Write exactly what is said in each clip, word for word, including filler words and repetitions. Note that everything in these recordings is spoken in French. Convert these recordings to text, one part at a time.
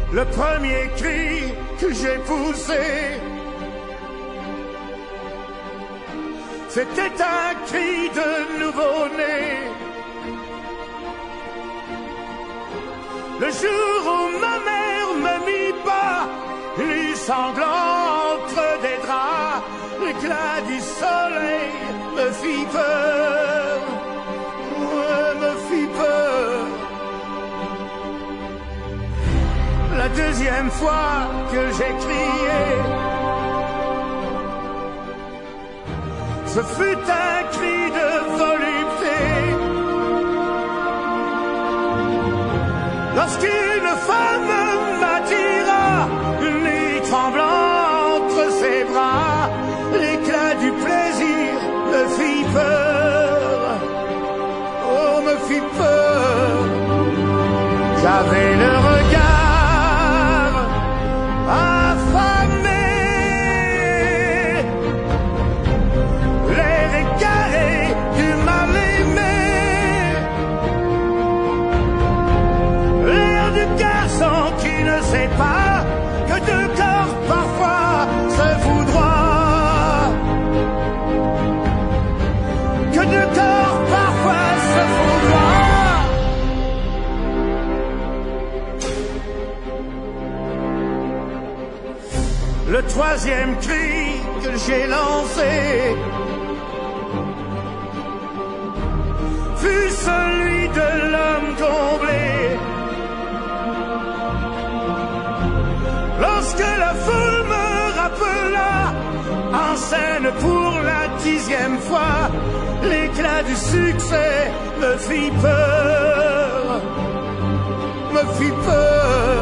Le premier cri que j'ai poussé, c'était un cri de nouveau-né. Le jour où ma mère me mit bas, les sanglants entre des draps, l'éclat du soleil me fit peur, ouais, me fit peur. La deuxième fois que j'ai crié, ce fut un cri de volupté. Lorsqu'une femme m'attira, nez tremblant entre ses bras, l'éclat du plaisir me fit peur, oh, me fit peur. J'avais le regard affamé, l'air égaré du mal-aimé, l'air du garçon qui ne sait pas que deux corps parfois se foudroient, que deux corps parfois se foudroient. Le troisième cri que j'ai lancé fut celui de l'homme comblé. Lorsque la foule me rappela en scène pour la dixième fois, l'éclat du succès me fit peur, me fit peur.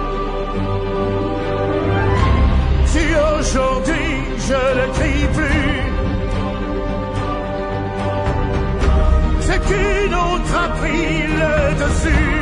Si aujourd'hui je ne crie plus, c'est qu'une autre a pris le dessus.